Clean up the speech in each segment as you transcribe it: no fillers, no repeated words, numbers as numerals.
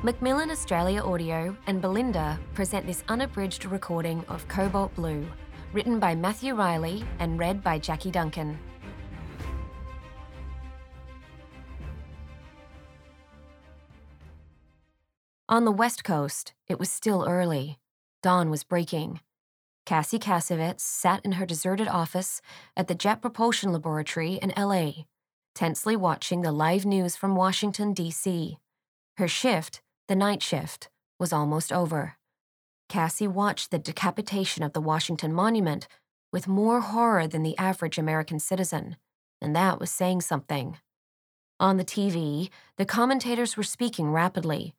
Macmillan Australia Audio and Belinda present this unabridged recording of Cobalt Blue, written by Matthew Riley and read by Jackie Duncan. On the West Coast, it was still early. Dawn was breaking. Cassie Casavets sat in her deserted office at the Jet Propulsion Laboratory in LA, tensely watching the live news from Washington, D.C. Her shift, the night shift, was almost over. Cassie watched the decapitation of the Washington Monument with more horror than the average American citizen, and that was saying something. On the TV, the commentators were speaking rapidly.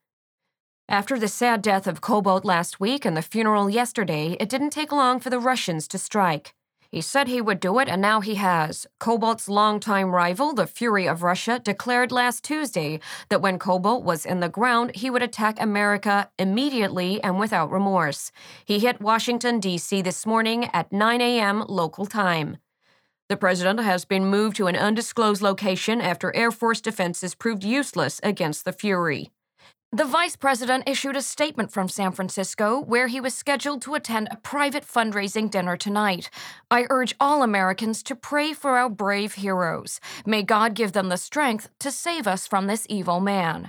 After the sad death of Cobalt last week and the funeral yesterday, it didn't take long for the Russians to strike. He said he would do it, and now he has. Cobalt's longtime rival, the Fury of Russia, declared last Tuesday that when Cobalt was in the ground, he would attack America immediately and without remorse. He hit Washington, D.C. this morning at 9 a.m. local time. The president has been moved to an undisclosed location after Air Force defenses proved useless against the Fury. The vice president issued a statement from San Francisco where he was scheduled to attend a private fundraising dinner tonight. I urge all Americans to pray for our brave heroes. May God give them the strength to save us from this evil man.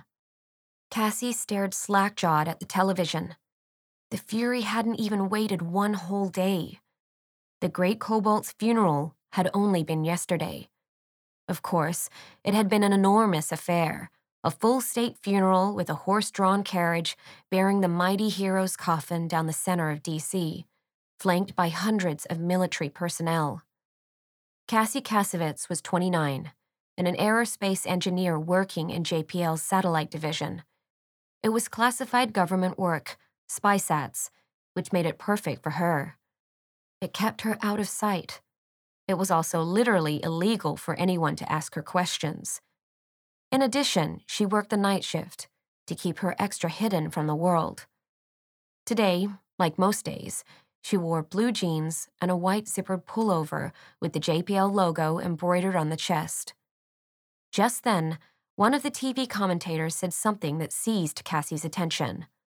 Cassie stared slack-jawed at the television. The Fury hadn't even waited one whole day. The great Cobalt's funeral had only been yesterday. Of course, it had been an enormous affair. A full-state funeral with a horse-drawn carriage bearing the mighty hero's coffin down the center of D.C., flanked by hundreds of military personnel. Cassie Casavets was 29 and an aerospace engineer working in JPL's satellite division. It was classified government work, SpySats, which made it perfect for her. It kept her out of sight. It was also literally illegal for anyone to ask her questions. In addition, she worked the night shift to keep her extra hidden from the world. Today, like most days, she wore blue jeans and a white zippered pullover with the JPL logo embroidered on the chest. Just then, one of the TV commentators said something that seized Cassie's attention.